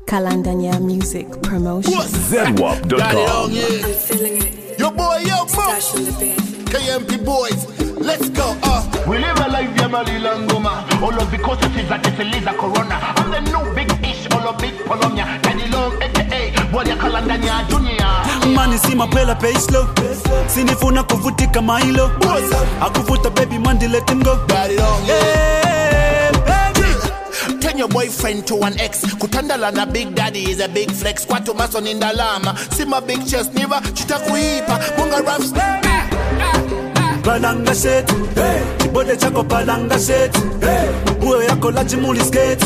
Kalandanya Music Promotion. ZWAP.com. I'm feeling it. Your boy, yo, Stash in the bed. KMP boys, let's go. We live a life, Yamali Langoma. All of because it is like it's a laser corona. I'm the new big ish, all of big Polonia. Daddy Long, aka, Boya Kalandanya Junior. Mani si mapela pace-lo. Sinifuna kuvutika mailo. Akuvuta baby mandi let him go. Daddy Long, Hey, baby. Turn your boyfriend to an ex. Kutandala na big daddy is a big flex. Kwatu mason in the lama. See my big chest, never chita kuipa. Munga raps. Balanga set, chibode chako balanga set, uwe yako la chimuli skate.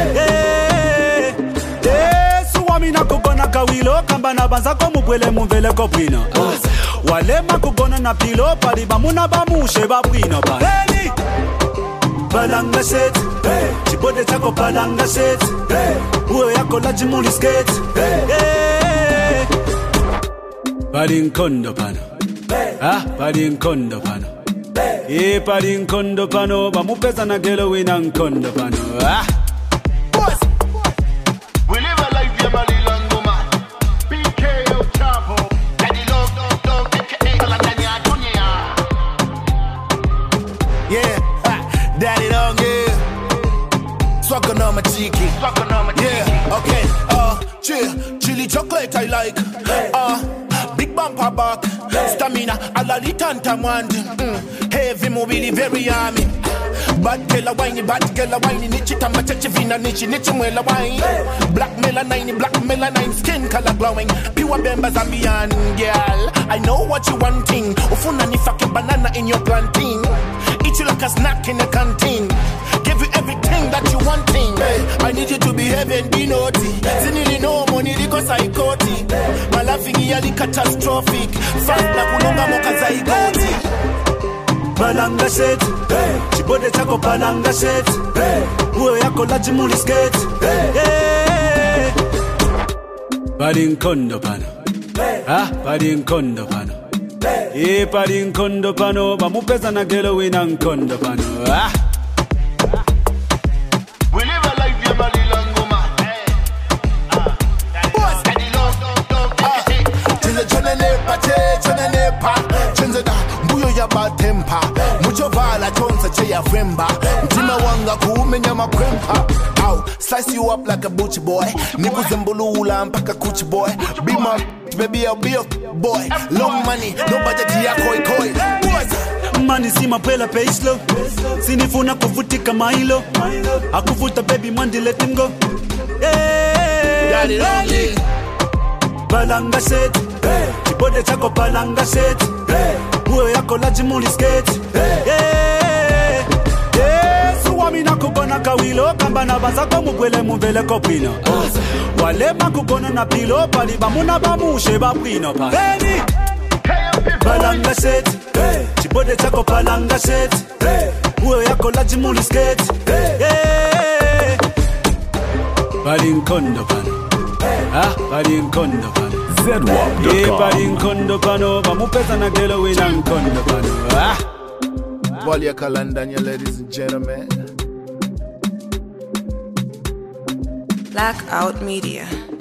Suwami na kugona kawilo, kamba na banzako mubwele muvele kopino. Walema kugona na pilo, pariba muna bamushe babwino ba. Balanga set, chibode chako balanga set, uwe yako la chimuli skate. Bali nkondo pano. Pali nkondo pano. Pali nkondo pano. Bamupeza na gelo wina nkondo pano. We live a life, Yamali Langoma. PK El Chapo. Daddy Long, aka Kalandanya Junior. Yeah, Daddy Long, yeah. Swagger no machiki. Yeah, okay, chill. Chili chocolate I like. Big bumper back. Stamina, alalitanta mwandi. Heavy mobili, very army. Bad girl a whiny, nichita machechi vina nichi mwela wine. Black melanine, skin color glowing. Pure bemba Zambian, girl. I know what you wanting. Ufuna ni fucking banana in your plantain. Eat you like a snack in the canteen. Give you everything that you wanting. I need you to behave and be naughty. Zinili no money because psychotic. My laughing yali catastrophic. Fast na kulonga moka zaigoti. Balanga set, chibode chako balanga set, uwe yako la chimuli skate. Bali nkondo pano. Bali nkondo pano. Pali nkondo pano. Bamupeza na gelo wina nkondo pano. We live a life, Yamali Langoma. Daddy Long, Chenze chone nepa. Chenze da mbuyo ya bad temper. Mucho vala chonsa che ya fremba. Mtima wanga kuumenya makrempa. Ow, slice you up like a butch boy. Niku zembulula mpaka kuch boy. Be my baby, I'll be your boy. Long money, no budget ya koi. Mani si mapela pace-lo. Sinifuna kuvutika mailo. Akuvuta baby mandi let him go. Daddy Long, yeah. Balanga set, chibode chako balanga set, uwe yako la chimuli skate. Suwami na kugona kawilo, kamba na banzako mubwele muvele kopino. Walema kugona na pilo, paliba muna bamushe babwino pa. Balanga set, chibode chako balanga set, uwe yako la chimuli skate. Bali nkondo pano. Bali nkondo pano. ZWAP.com. Bali nkondo pano. Bamupeza na gelo wina nkondo pano. Boya Kalandanya, ladies and gentlemen. Blackout Media.